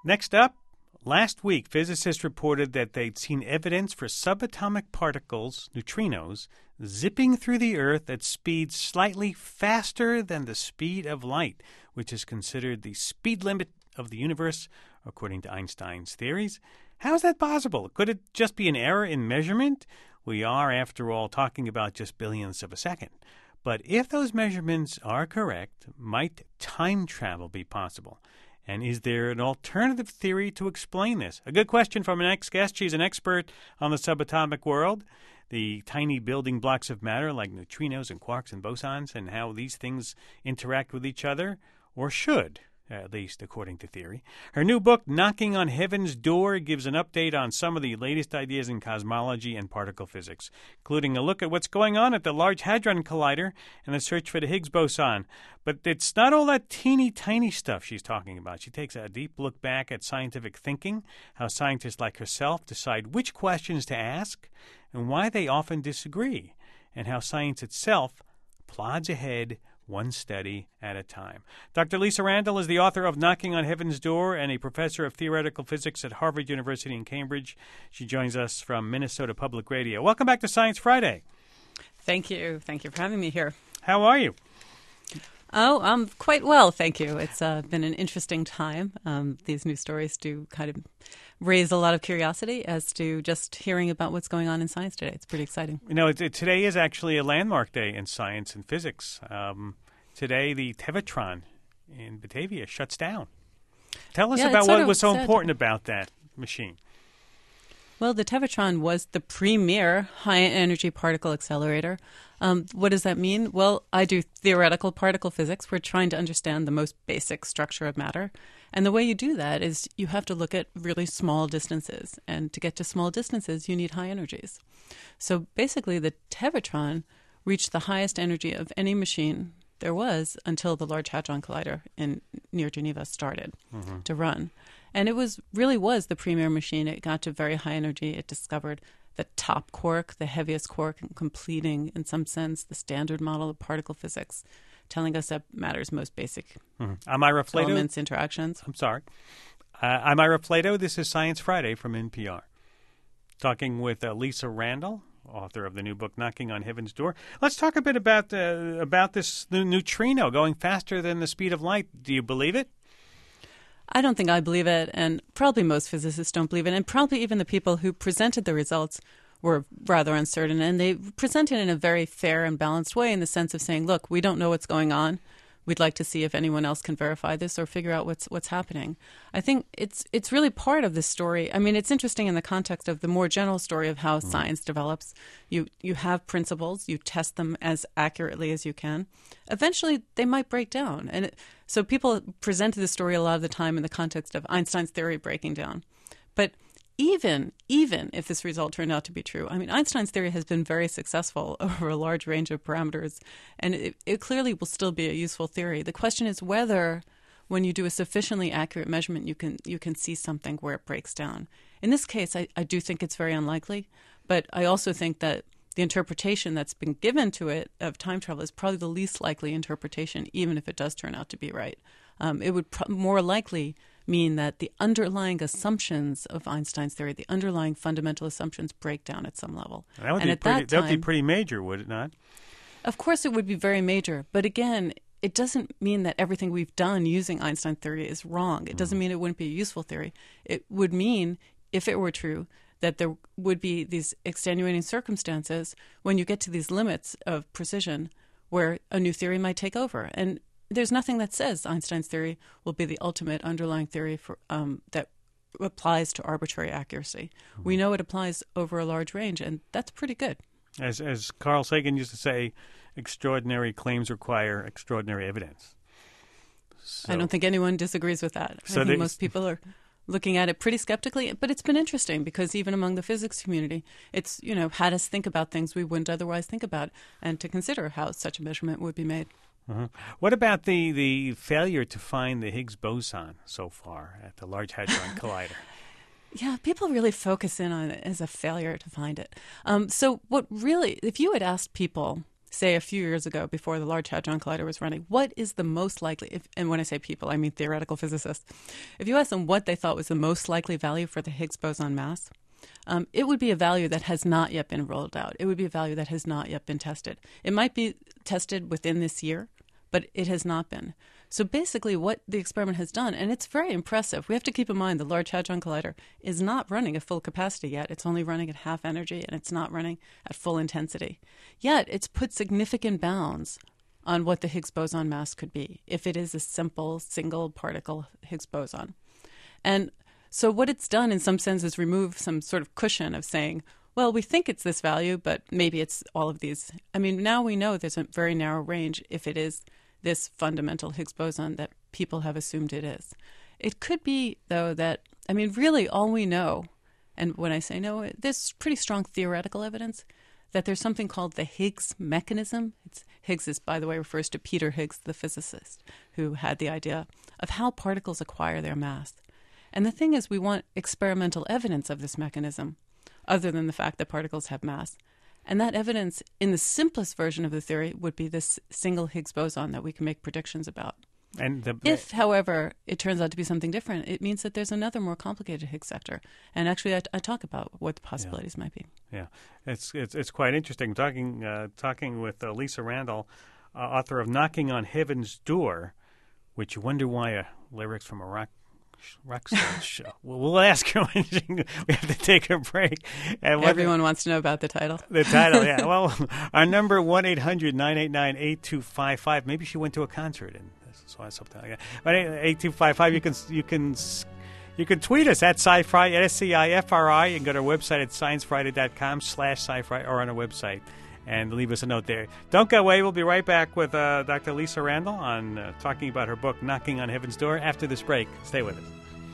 Next up, last week, physicists reported that they'd seen evidence for subatomic particles, neutrinos, zipping through the Earth at speeds slightly faster than the speed of light, which is considered the speed limit of the universe, according to Einstein's theories. How is that possible? Could it just be an error in measurement? We are, after all, talking about just billionths of a second. But if those measurements are correct, might time travel be possible? And is there an alternative theory to explain this? A good question from our next guest. She's an expert on the subatomic world, the tiny building blocks of matter like neutrinos and quarks and bosons, and how these things interact with each other, or should, at least according to theory. Her new book, Knocking on Heaven's Door, gives an update on some of the latest ideas in cosmology and particle physics, including a look at what's going on at the Large Hadron Collider and the search for the Higgs boson. But it's not all that teeny tiny stuff she's talking about. She takes a deep look back at scientific thinking, how scientists like herself decide which questions to ask, and why they often disagree, and how science itself plods ahead one study at a time. Dr. Lisa Randall is the author of Knocking on Heaven's Door and a professor of theoretical physics at Harvard University in Cambridge. She joins us from Minnesota Public Radio. Welcome back to Science Friday. Thank you. Thank you for having me here. How are you? Oh, I'm quite well, thank you. It's been an interesting time. These new stories do kind of raise a lot of curiosity as to just hearing about what's going on in science today. It's pretty exciting. You know, today is actually a landmark day in science and physics. Today, the Tevatron in Batavia shuts down. Tell us about what was so important about that machine. Well, the Tevatron was the premier high-energy particle accelerator. What does that mean? Well, I do theoretical particle physics. We're trying to understand the most basic structure of matter. And the way you do that is you have to look at really small distances. And to get to small distances, you need high energies. So basically, the Tevatron reached the highest energy of any machine there was until the Large Hadron Collider near Geneva started to run. And it really was the premier machine. It got to very high energy. It discovered the top quark, the heaviest quark, completing, in some sense, the standard model of particle physics, telling us that matter's most basic elements, interactions. I'm sorry. I'm Ira Flato. This is Science Friday from NPR. Talking with Lisa Randall, author of the new book, Knocking on Heaven's Door. Let's talk a bit about this neutrino going faster than the speed of light. Do you believe it? I don't think I believe it, and probably most physicists don't believe it, and probably even the people who presented the results were rather uncertain, and they presented in a very fair and balanced way in the sense of saying, look, we don't know what's going on. We'd like to see if anyone else can verify this or figure out what's happening. I think it's really part of this story. I mean, it's interesting in the context of the more general story of how science develops. You have principles, you test them as accurately as you can. Eventually, they might break down. And so people presented the story a lot of the time in the context of Einstein's theory breaking down. But even if this result turned out to be true, I mean, Einstein's theory has been very successful over a large range of parameters, and it clearly will still be a useful theory. The question is whether, when you do a sufficiently accurate measurement, you can see something where it breaks down. In this case, I do think it's very unlikely, but I also think that the interpretation that's been given to it of time travel is probably the least likely interpretation, even if it does turn out to be right. It would more likely mean that the underlying assumptions of Einstein's theory, the underlying fundamental assumptions, break down at some level. That would be pretty major, would it not? Of course it would be very major. But again, it doesn't mean that everything we've done using Einstein theory is wrong. It doesn't mean it wouldn't be a useful theory. It would mean, if it were true, that there would be these extenuating circumstances when you get to these limits of precision where a new theory might take over. And there's nothing that says Einstein's theory will be the ultimate underlying theory for that applies to arbitrary accuracy. We know it applies over a large range, and that's pretty good. As Carl Sagan used to say, extraordinary claims require extraordinary evidence. So, I don't think anyone disagrees with that. I think most people are looking at it pretty skeptically, but it's been interesting because even among the physics community, it's, had us think about things we wouldn't otherwise think about and to consider how such a measurement would be made. What about the failure to find the Higgs boson so far at the Large Hadron Collider? Yeah, people really focus in on it as a failure to find it. So if you had asked people say, a few years ago, before the Large Hadron Collider was running, what is the most likely, and when I say people, I mean theoretical physicists, if you ask them what they thought was the most likely value for the Higgs boson mass, it would be a value that has not yet been rolled out. It would be a value that has not yet been tested. It might be tested within this year, but it has not been. So basically what the experiment has done, and it's very impressive, we have to keep in mind the Large Hadron Collider is not running at full capacity yet. It's only running at half energy, and it's not running at full intensity. Yet it's put significant bounds on what the Higgs boson mass could be if it is a simple single particle Higgs boson. And so what it's done in some sense is remove some sort of cushion of saying, well, we think it's this value, but maybe it's all of these. I mean, now we know there's a very narrow range if it is this fundamental Higgs boson that people have assumed it is. It could be, though, that, I mean, really all we know, and when I say no, there's pretty strong theoretical evidence that there's something called the Higgs mechanism. Higgs is, by the way, refers to Peter Higgs, the physicist, who had the idea of how particles acquire their mass. And the thing is, we want experimental evidence of this mechanism, other than the fact that particles have mass. And that evidence, in the simplest version of the theory, would be this single Higgs boson that we can make predictions about. And if, however, it turns out to be something different, it means that there's another more complicated Higgs sector. And actually, I talk about what the possibilities might be. Yeah, it's quite interesting. Talking with Lisa Randall, author of Knocking on Heaven's Door, which you wonder why lyrics from a rock star show. We'll ask her when we have to take a break. And everyone wants to know about the title. The title, yeah. Well, our number 1-800-989-8255. Maybe she went to a concert and saw something like that. But 8255. You can tweet us at SciFri, at SCIFRI. You can go to our website at sciencefriday.com/SciFri or on our website and leave us a note there. Don't go away. We'll be right back with Dr. Lisa Randall on talking about her book, Knocking on Heaven's Door, after this break. Stay with us.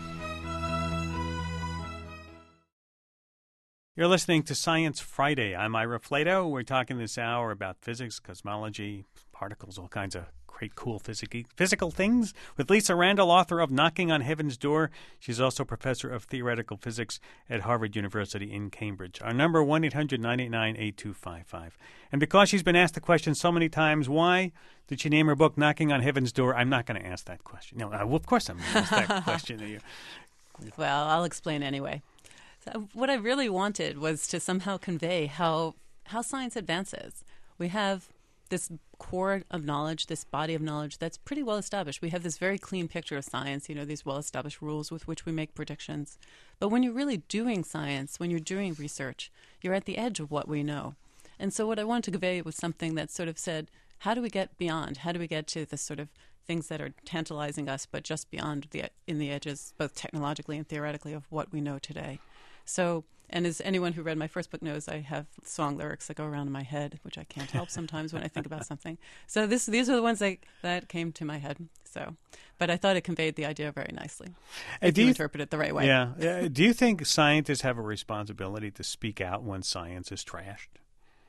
You're listening to Science Friday. I'm Ira Flato. We're talking this hour about physics, cosmology, particles, all kinds of great, cool physical things with Lisa Randall, author of Knocking on Heaven's Door. She's also professor of theoretical physics at Harvard University in Cambridge. Our number, 1-800-989-8255. And because she's been asked the question so many times, why did she name her book Knocking on Heaven's Door? I'm not going to ask that question. No, of course I'm going to ask that question to you. Well, I'll explain anyway. So what I really wanted was to somehow convey how science advances. We have this core of knowledge, this body of knowledge that's pretty well established. We have this very clean picture of science, these well-established rules with which we make predictions. But when you're really doing science, when you're doing research, you're at the edge of what we know. And so what I wanted to convey was something that sort of said, how do we get beyond? How do we get to the sort of things that are tantalizing us, but just beyond in the edges, both technologically and theoretically, of what we know today? So, and as anyone who read my first book knows, I have song lyrics that go around in my head, which I can't help sometimes when I think about something. So these are the ones that came to my head. So, but I thought it conveyed the idea very nicely. If you interpret it the right way. Yeah. Do you think scientists have a responsibility to speak out when science is trashed?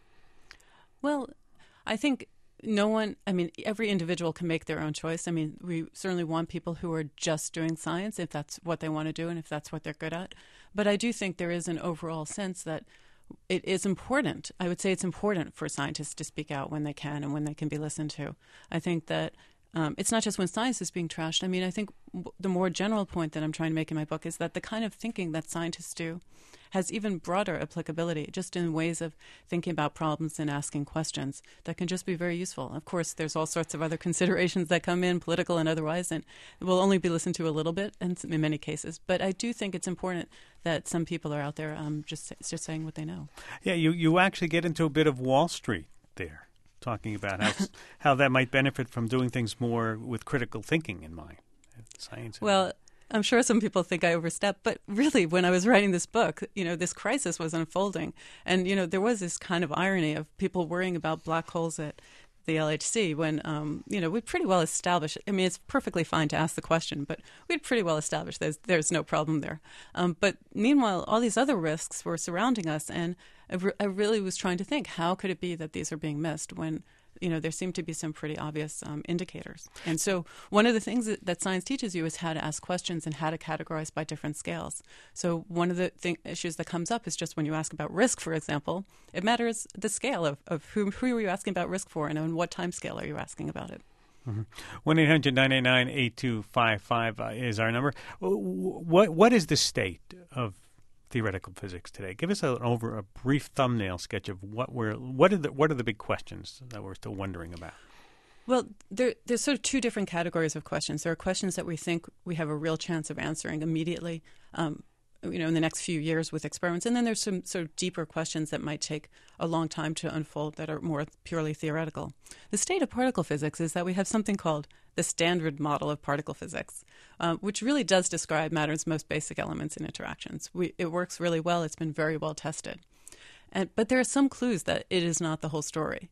Well, I think every individual can make their own choice. I mean, we certainly want people who are just doing science if that's what they want to do and if that's what they're good at. But I do think there is an overall sense that it is important. I would say it's important for scientists to speak out when they can and when they can be listened to. I think that it's not just when science is being trashed. I mean, I think the more general point that I'm trying to make in my book is that the kind of thinking that scientists do has even broader applicability, just in ways of thinking about problems and asking questions that can just be very useful. Of course, there's all sorts of other considerations that come in, political and otherwise, and will only be listened to a little bit in many cases. But I do think it's important that some people are out there just saying what they know. Yeah, you actually get into a bit of Wall Street there, talking about how that might benefit from doing things more with critical thinking in mind. Science. Well, I'm sure some people think I overstepped, but really, when I was writing this book, this crisis was unfolding. And, there was this kind of irony of people worrying about black holes at the LHC when, we pretty well established, it's perfectly fine to ask the question, but we'd pretty well established there's no problem there. But meanwhile, all these other risks were surrounding us, and I really was trying to think, how could it be that these are being missed when there seem to be some pretty obvious indicators. And so one of the things that science teaches you is how to ask questions and how to categorize by different scales. So one of the issues that comes up is just when you ask about risk, for example, it matters the scale of who are you asking about risk for, and on what time scale are you asking about it. 1-800-989-8255 is our number. What is the state of theoretical physics today? Give us a brief thumbnail sketch of what are the big questions that we're still wondering about. Well, there's sort of two different categories of questions. There are questions that we think we have a real chance of answering immediately, in the next few years with experiments. And then there's some sort of deeper questions that might take a long time to unfold that are more purely theoretical. The state of particle physics is that we have something called the standard model of particle physics, which really does describe matter's most basic elements and interactions. It works really well. It's been very well tested. But there are some clues that it is not the whole story.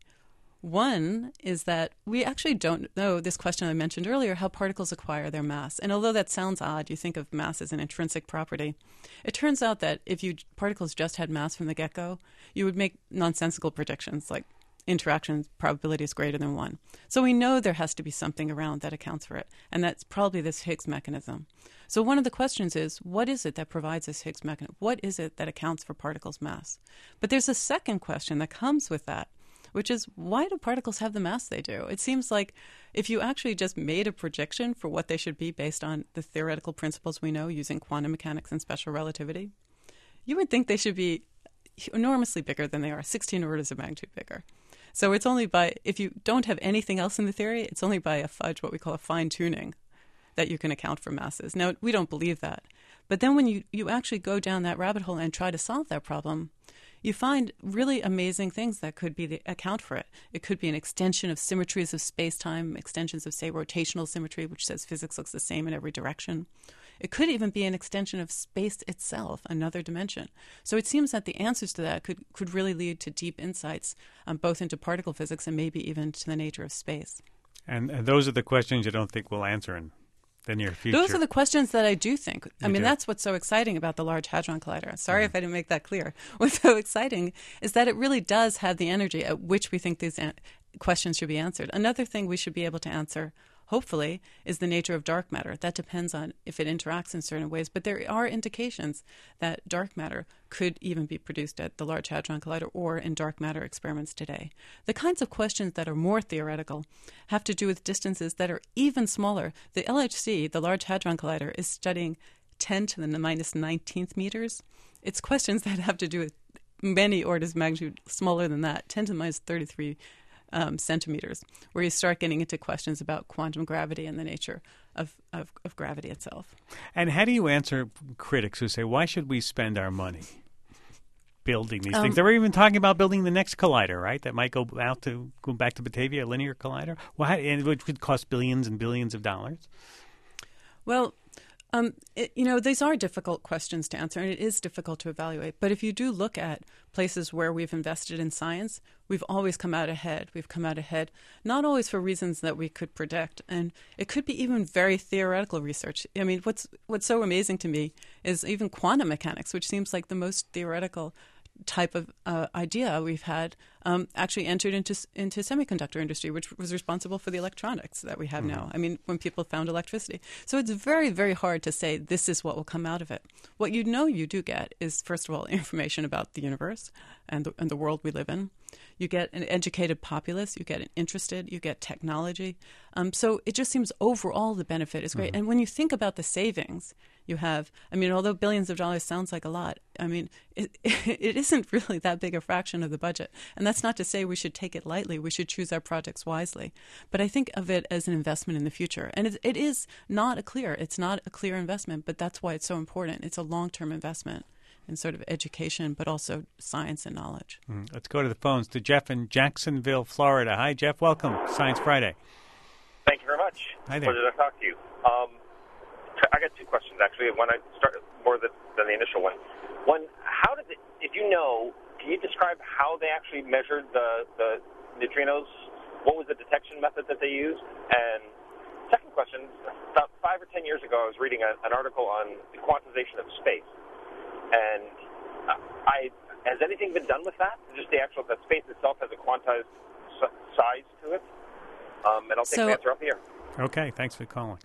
One is that we actually don't know, this question I mentioned earlier, how particles acquire their mass. And although that sounds odd, you think of mass as an intrinsic property. It turns out that if particles just had mass from the get-go, you would make nonsensical predictions like interaction probability is greater than 1. So we know there has to be something around that accounts for it. And that's probably this Higgs mechanism. So one of the questions is, what is it that provides this Higgs mechanism? What is it that accounts for particles' mass? But there's a second question that comes with that, which is, why do particles have the mass they do? It seems like if you actually just made a projection for what they should be based on the theoretical principles we know using quantum mechanics and special relativity, you would think they should be enormously bigger than they are, 16 orders of magnitude bigger. So it's only if you don't have anything else in the theory, it's only by a fudge, what we call a fine-tuning, that you can account for masses. Now, we don't believe that. But then when you actually go down that rabbit hole and try to solve that problem, you find really amazing things that could be account for it. It could be an extension of symmetries of space-time, extensions of, say, rotational symmetry, which says physics looks the same in every direction. It could even be an extension of space itself, another dimension. So it seems that the answers to that could really lead to deep insights, both into particle physics and maybe even to the nature of space. And those are the questions you don't think we'll answer in the near future. Those are the questions that I do think. That's what's so exciting about the Large Hadron Collider. Sorry if I didn't make that clear. What's so exciting is that it really does have the energy at which we think these questions should be answered. Another thing we should be able to answer, hopefully, is the nature of dark matter. That depends on if it interacts in certain ways. But there are indications that dark matter could even be produced at the Large Hadron Collider or in dark matter experiments today. The kinds of questions that are more theoretical have to do with distances that are even smaller. The LHC, the Large Hadron Collider, is studying 10 to the minus 19th meters. It's questions that have to do with many orders of magnitude smaller than that, 10 to the minus 33 centimeters, where you start getting into questions about quantum gravity and the nature of gravity itself. And how do you answer critics who say, why should we spend our money building these things? They were even talking about building the next collider, right? That might go back to Batavia, a linear collider, which could cost billions and billions of dollars. Well, these are difficult questions to answer, and it is difficult to evaluate. But if you do look at places where we've invested in science, we've always come out ahead. We've come out ahead, not always for reasons that we could predict, and it could be even very theoretical research. I mean, what's so amazing to me is even quantum mechanics, which seems like the most theoretical type of idea we've had, actually entered into semiconductor industry, which was responsible for the electronics that we have now. I mean, when people found electricity. So it's very, very hard to say this is what will come out of it. What you do get is, first of all, information about the universe and the world we live in. You get an educated populace. You get an interested. You get technology. So it just seems overall the benefit is great. And when you think about the savings you have, although billions of dollars sounds like a lot, it isn't really that big a fraction of the budget. And that's not to say we should take it lightly. We should choose our projects wisely. But I think of it as an investment in the future. And it's not a clear investment, but that's why it's so important. It's a long-term investment in sort of education, but also science and knowledge. Let's go to the phones to Jeff in Jacksonville, Florida. Hi, Jeff. Welcome. Science Friday. Thank you very much. Hi there. Pleasure to talk to you. I got two questions, actually. One I start more than the initial one. One, if you know, can you describe how they actually measured the neutrinos? What was the detection method that they used? And second question, about 5 or 10 years ago, I was reading an article on the quantization of space. And has anything been done with that? Just the space itself has a quantized size to it? And I'll take an answer up here. Okay, thanks for calling.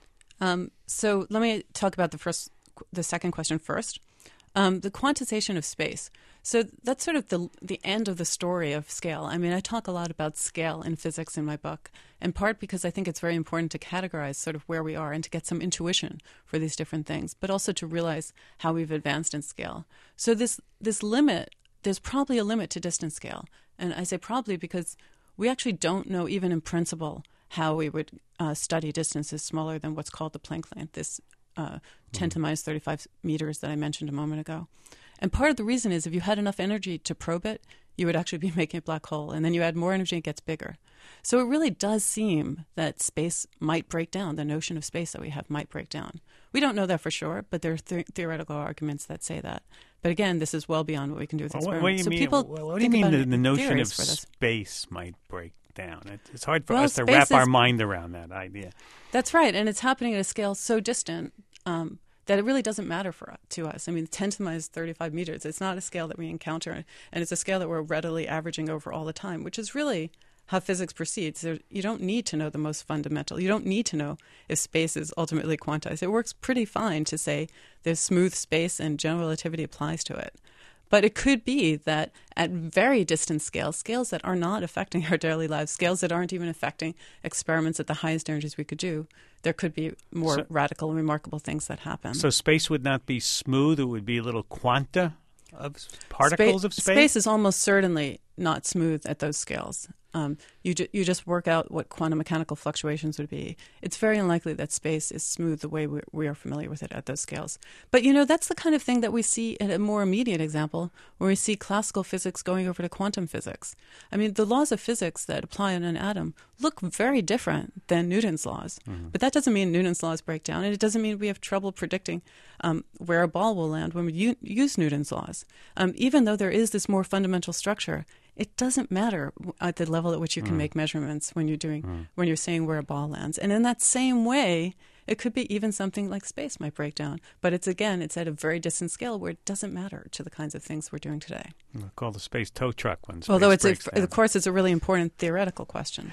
So let me talk about the second question first. The quantization of space. So that's sort of the end of the story of scale. I mean, I talk a lot about scale in physics in my book, in part because I think it's very important to categorize sort of where we are and to get some intuition for these different things, but also to realize how we've advanced in scale. So this limit, there's probably a limit to distance scale. And I say probably because we actually don't know, even in principle, how we would study distances smaller than what's called the Planck length, this 10 to the minus 35 meters that I mentioned a moment ago. And part of the reason is if you had enough energy to probe it, you would actually be making a black hole. And then you add more energy, it gets bigger. So it really does seem that space might break down. The notion of space that we have might break down. We don't know that for sure, but there are theoretical arguments that say that. But again, this is well beyond what we can do with experiments. What do you mean the notion of space might break down? It's hard for us to wrap our mind around that idea. That's right. And it's happening at a scale so distant that it really doesn't matter to us. I mean, 10 to the minus 35 meters, it's not a scale that we encounter, and it's a scale that we're readily averaging over all the time, which is really how physics proceeds. You don't need to know the most fundamental. You don't need to know if space is ultimately quantized. It works pretty fine to say there's smooth space and general relativity applies to it. But it could be that at very distant scales that are not affecting our daily lives, scales that aren't even affecting experiments at the highest energies we could do, there could be more radical and remarkable things that happen. So space would not be smooth. It would be little quanta of particles of space? Space is almost certainly not smooth at those scales. You just work out what quantum mechanical fluctuations would be. It's very unlikely that space is smooth the way we are familiar with it at those scales. But, that's the kind of thing that we see in a more immediate example where we see classical physics going over to quantum physics. I mean, the laws of physics that apply in an atom look very different than Newton's laws. Mm-hmm. But that doesn't mean Newton's laws break down, and it doesn't mean we have trouble predicting where a ball will land when we use Newton's laws. Even though there is this more fundamental structure, it doesn't matter at the level at which you can make measurements when you're saying where a ball lands. And in that same way, it could be even something like space might break down. But it's at a very distant scale where it doesn't matter to the kinds of things we're doing today. We'll call the space tow truck when space Although breaks down. of course, it's a really important theoretical question.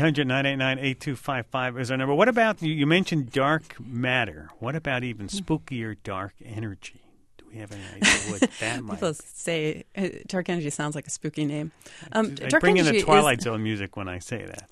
1-800-989-8255 is our number. What about, you mentioned dark matter. What about even spookier dark energy? We have any idea what that might be? People say dark energy sounds like a spooky name. I bring in the Twilight Zone music when I say that.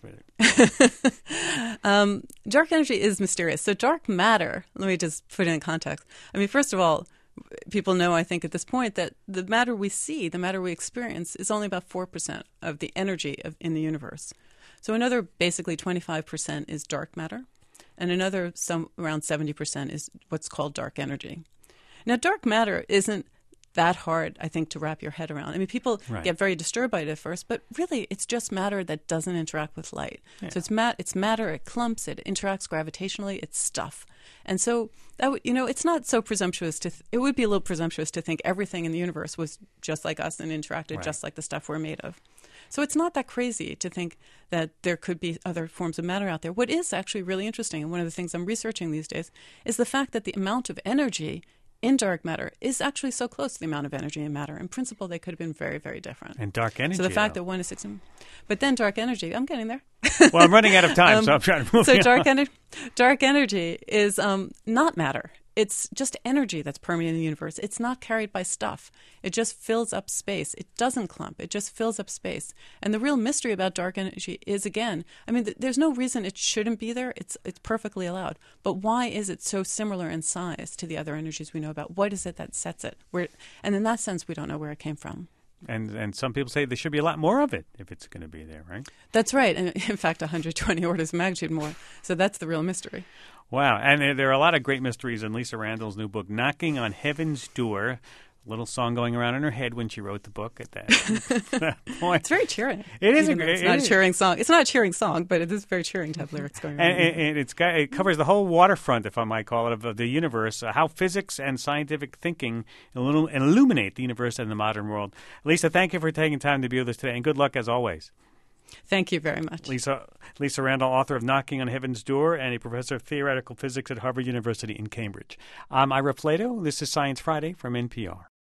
Dark energy is mysterious. So dark matter, let me just put it in context. I mean, first of all, people know, I think, at this point that the matter we see, the matter we experience, is only about 4% of the energy in the universe. So another basically 25% is dark matter, and another around 70% is what's called dark energy. Now, dark matter isn't that hard, I think, to wrap your head around. I mean, people get very disturbed by it at first, but really it's just matter that doesn't interact with light. Yeah. So it's matter, it clumps, it interacts gravitationally, it's stuff. And so, it's not so presumptuous it would be a little presumptuous to think everything in the universe was just like us and interacted just like the stuff we're made of. So it's not that crazy to think that there could be other forms of matter out there. What is actually really interesting, and one of the things I'm researching these days, is the fact that the amount of energy in dark matter is actually so close to the amount of energy in matter. In principle, they could have been very, very different. And dark energy. So the fact that 1 is 6, but then dark energy, I'm getting there. Well, I'm running out of time, so I'm trying to move on. So dark energy is not matter. It's just energy that's permeating the universe. It's not carried by stuff. It just fills up space. It doesn't clump. It just fills up space. And the real mystery about dark energy is, again, I mean, there's no reason it shouldn't be there. It's perfectly allowed. But why is it so similar in size to the other energies we know about? What is it that sets it? And in that sense, we don't know where it came from. And some people say there should be a lot more of it if it's going to be there, right? That's right. And in fact, 120 orders of magnitude more. So that's the real mystery. Wow. And there are a lot of great mysteries in Lisa Randall's new book, Knocking on Heaven's Door. A little song going around in her head when she wrote the book at that point. It's very cheering. It is. It's not a cheering song. It's not a cheering song, but it is very cheering to have lyrics going around. And it covers the whole waterfront, if I might call it, of the universe, how physics and scientific thinking illuminate the universe and the modern world. Lisa, thank you for taking time to be with us today, and good luck as always. Thank you very much. Lisa Randall, author of Knocking on Heaven's Door and a professor of theoretical physics at Harvard University in Cambridge. I'm Ira Flato. This is Science Friday from NPR.